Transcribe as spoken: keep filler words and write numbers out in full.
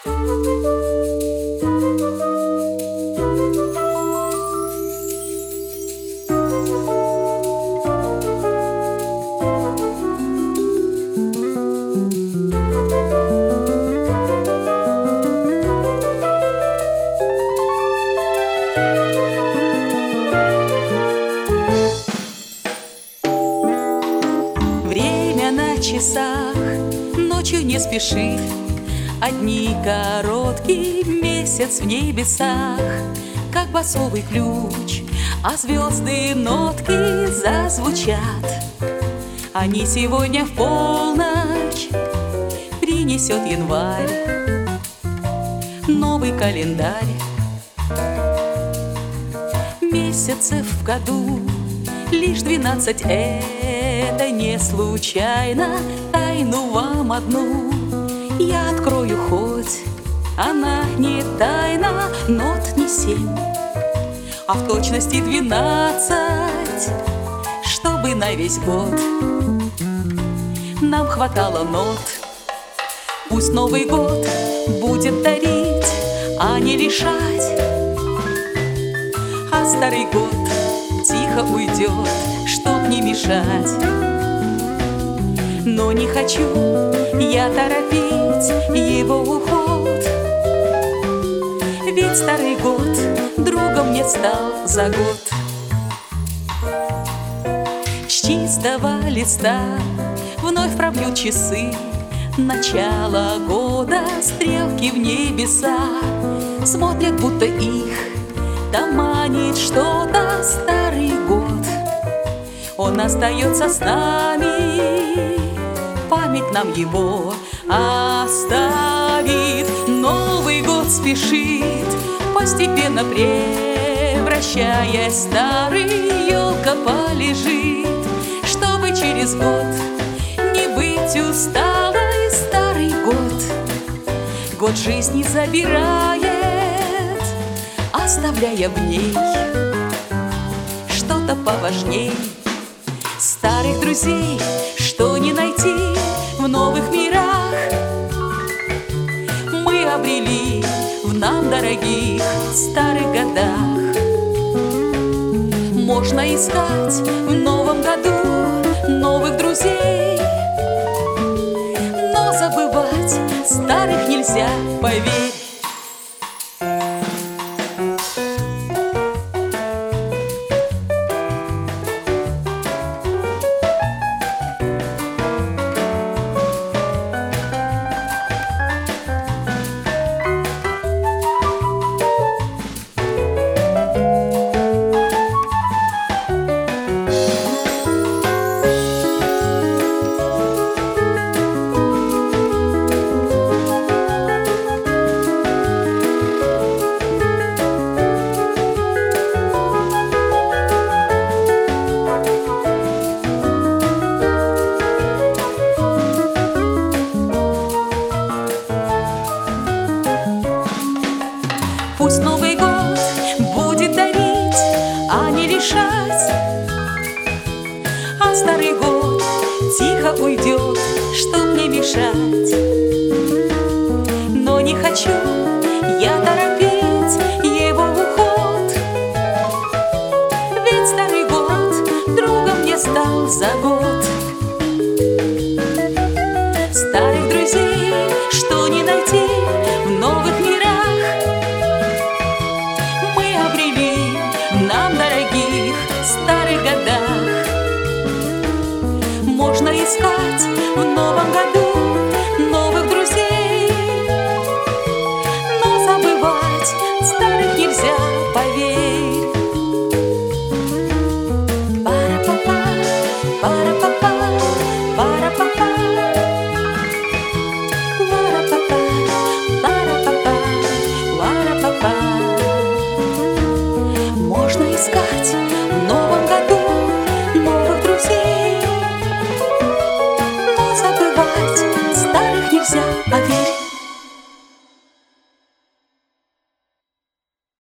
Время на часах ночью не спешит, одни короткий месяц в небесах, как басовый ключ, а звезды нотки зазвучат. Они сегодня в полночь принесет январь, новый календарь. Месяцев в году лишь двенадцать, это не случайно. Тайну вам одну я открою, хоть она не тайна. Нот не семь, а в точности двенадцать, чтобы на весь год нам хватало нот. Пусть Новый год будет дарить, а не лишать, а старый год тихо уйдет, чтоб не мешать. Но не хочу я торопить его уход, ведь старый год другом мне стал за год. С чистого листа вновь пробьют часы начало года, стрелки в небеса смотрят, будто их там манит что-то. Старый год, он остается с нами, память нам его оставит. Новый год спешит, постепенно превращаясь, старый елка полежит, чтобы через год не быть усталой. Старый год, год жизни забирает, оставляя в ней что-то поважней. Старых друзей, что не найти в новых мирах, мы обрели в нам дорогих старых годах. Можно искать в новом году новых друзей, но забывать старых нельзя, поверь. Пусть Новый год будет дарить, а не лишать, а старый год тихо уйдет, чтоб не мешать. Но не хочу я торопить его уход, ведь старый год другом мне стал за год. Старых друзей, что не найти в новых мирах, нам дорогих старых годах. Можно искать в новом году